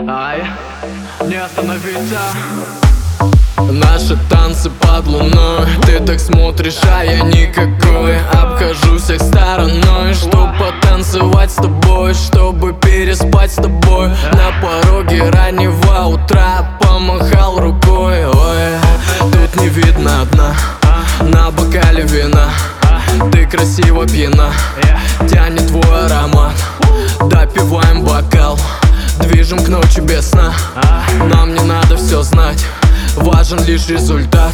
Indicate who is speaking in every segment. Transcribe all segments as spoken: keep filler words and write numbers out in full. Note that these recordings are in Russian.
Speaker 1: Ай, не остановиться.
Speaker 2: Наши танцы под луной. Ты так смотришь, а я никакой. Обхожу всех стороной, чтоб потанцевать с тобой, чтобы переспать с тобой. На пороге раннего утра помахал рукой. Ой, тут не видно дна, на бокале вина. Ты красиво пьяна, тянет твой аромат. Допиваем бокал, движем к ночи без сна. Нам не надо все знать, важен лишь результат.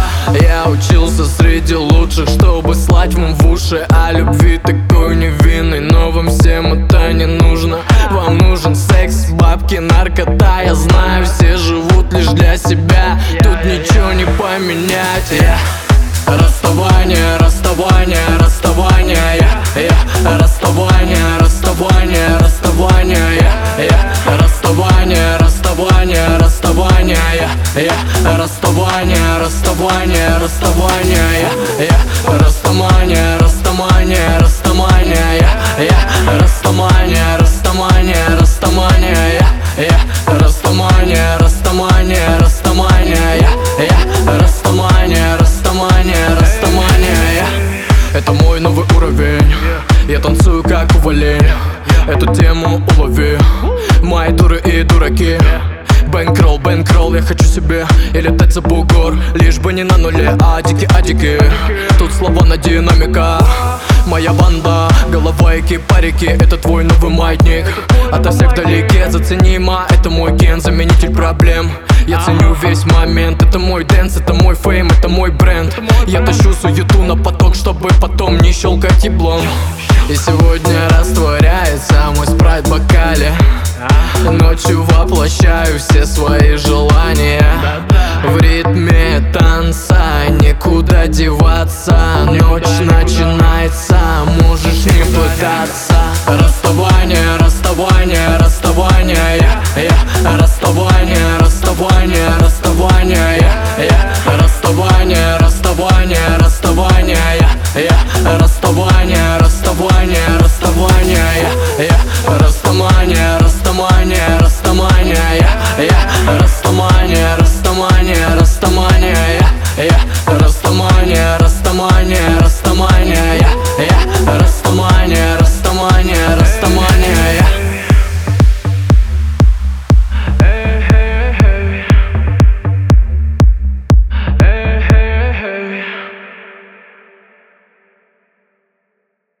Speaker 2: Я учился среди лучших, чтобы слать вам в уши о любви такой невинной. Но вам всем это не нужно. Вам нужен секс, бабки, наркота. Я знаю, все живут лишь для себя. Тут ничего не поменять. yeah. Расставание, расставание, расставание, yeah, yeah. Расставание, расставание, расставание, yeah, yeah. Расставание, расставание, расставание, yeah, yeah. Расставание, расставание, расставание, yeah, yeah. Расставание, расставание, расставание, yeah, yeah. Расставание, расставание, расставание, yeah, yeah. Расставание, расставание, расставание, yeah, yeah. Расставание, расставание, расставание, yeah. Это мой новый уровень. Я танцую как уволень. Эту тему улови. Мои дуры и дураки. Бэнкролл, бэнкролл, я хочу себе и летать за бугор. Лишь бы не на нуле, адики, адики. Тут слова на динамиках. Моя банда, голова и кипарики. Это твой новый маятник. Ото всех вдалеке, заценима. Это мой ген, заменитель проблем. Я ценю весь момент. Это мой дэнс, это мой фейм, это мой бренд. Я тащу суету на поток, чтобы потом не щелкать еблом. И сегодня растворяется мой спрайт в бокале. Ночью воплощаю все свои желания. В ритме танца некуда деваться. Ночь начинается.